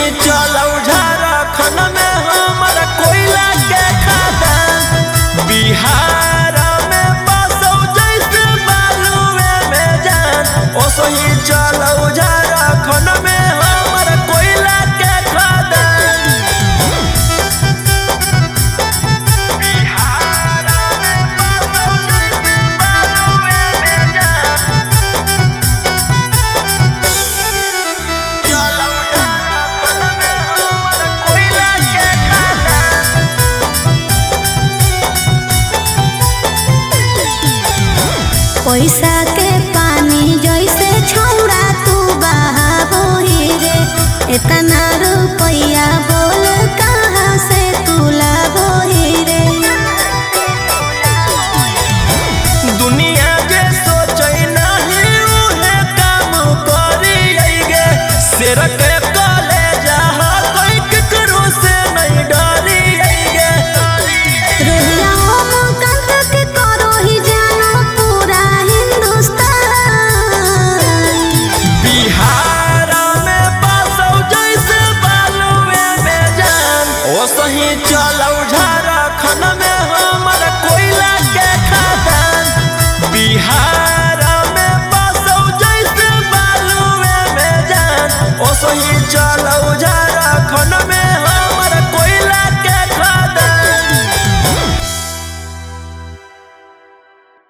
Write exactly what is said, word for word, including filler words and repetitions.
सही चलौ झारखंड में हमर कोयला के खदान। बिहार में बसौ जैसे बालुए में जान। ओ सही चलौ झारखंड में हमर कोयला के खदान। बिहार में बसौ जैसे बालुए में जान। चलौ झारखंड में हमर कोयला के खदान। पैसा के पानी जैसे छौड़ा तू बहाबोही रे। इतना रुपया बोल कहाँ से तू लाबोही रे। दुनिया जे सोचै नहीं उहे काम करिएगे। शेर के कलेजा ह कोई केकरो से नहीं डरिएगे। रोहिया हम कंक के करो ही जानो पूरा हिंदुस्तान। बिहार में बसौ जैसे बालुए में जान। ओ सही चलौ झारखंड में हमर कोयला के खदान। बिहार में बसौ जैसे बालुए में जान। ओ सही चलौ झारखंड में हम